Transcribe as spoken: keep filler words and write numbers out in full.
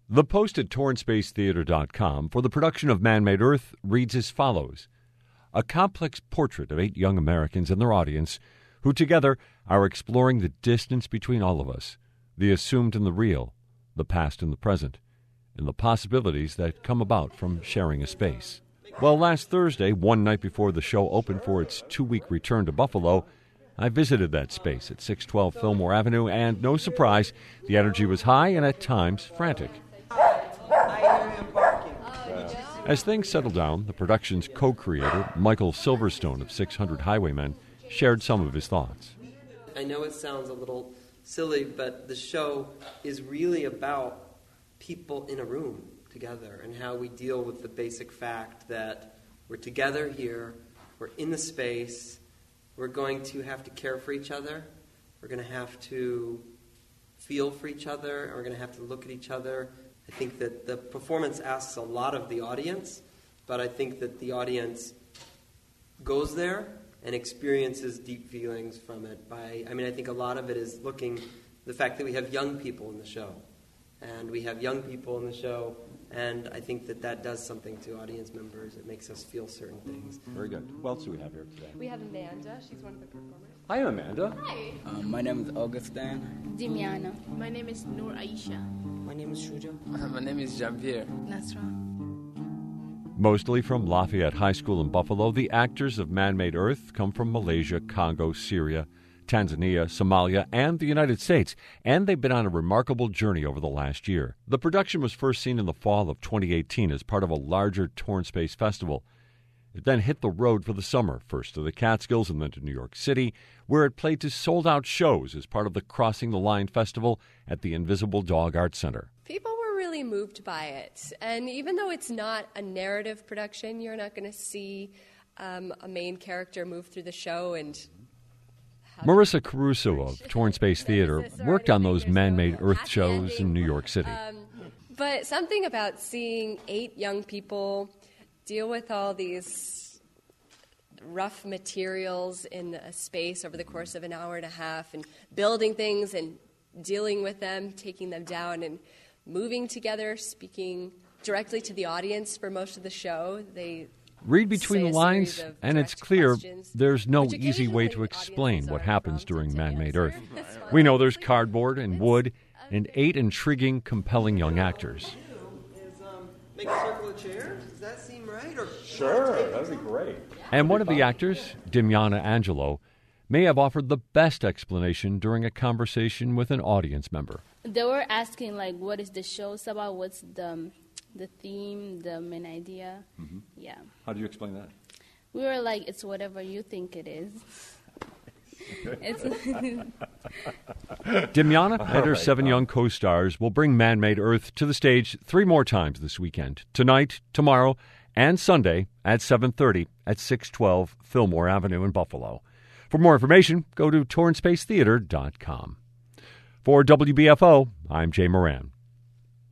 The post at torn space theater dot com for the production of Man-Made Earth reads as follows. A complex portrait of eight young Americans and their audience who together are exploring the distance between all of us, the assumed and the real, the past and the present, and the possibilities that come about from sharing a space. Well, last Thursday, one night before the show opened for its two-week return to Buffalo, I visited that space at six twelve Fillmore Avenue, and no surprise, the energy was high and at times frantic. As things settled down, the production's co-creator, Michael Silverstone of six hundred Highwaymen, shared some of his thoughts. I know it sounds a little silly, but the show is really about people in a room together and how we deal with the basic fact that we're together here, we're in the space, we're going to have to care for each other, we're going to have to feel for each other, and we're going to have to look at each other. I think that the performance asks a lot of the audience, but I think that the audience goes there and experiences deep feelings from it. By, I mean, I think a lot of it is looking, the fact that we have young people in the show, and we have young people in the show, and I think that that does something to audience members. It makes us feel certain things. Very good. Who else do we have here today? We have Amanda. She's one of the performers. Hi, Amanda. Hi. Um, my name is Augustine. Dimiana. My name is Noor Aisha. My name is Shuja. My name is Jean-Pierre. Nasra. Mostly from Lafayette High School in Buffalo, the actors of Man-Made Earth come from Malaysia, Congo, Syria, Tanzania, Somalia, and the United States, and they've been on a remarkable journey over the last year. The production was first seen in the fall of twenty eighteen as part of a larger Torn Space Festival. It then hit the road for the summer, first to the Catskills and then to New York City, where it played to sold-out shows as part of the Crossing the Line Festival at the Invisible Dog Art Center. People were really moved by it, and even though it's not a narrative production, you're not going to see um, a main character move through the show and... Marissa Caruso of Torn Space Theater worked on those Man-Made Earth shows in New York City. Um, but something about seeing eight young people deal with all these rough materials in a space over the course of an hour and a half and building things and dealing with them, taking them down and moving together, speaking directly to the audience for most of the show. They Read between the lines, and it's clear there's no which easy way to occasionally explain what audiences are happens prompted during to Man-Made answer. Earth. We know there's cardboard and wood and eight intriguing, compelling young actors. Is, um, make a circle of chairs? Does that seem right? Or Sure, that'd be great. And one of the actors, Dimiana Angelo, may have offered the best explanation during a conversation with an audience member. They were asking, like, what is the show about? What's the the theme, the main idea? Mm-hmm. Yeah. How do you explain that? We were like, it's whatever you think it is. It's Dimiana and her seven young co-stars will bring Man-Made Earth to the stage three more times this weekend, tonight, tomorrow, and Sunday at seven thirty at six twelve Fillmore Avenue in Buffalo. For more information, go to torn space theater dot com. For W B F O, I'm Jay Moran.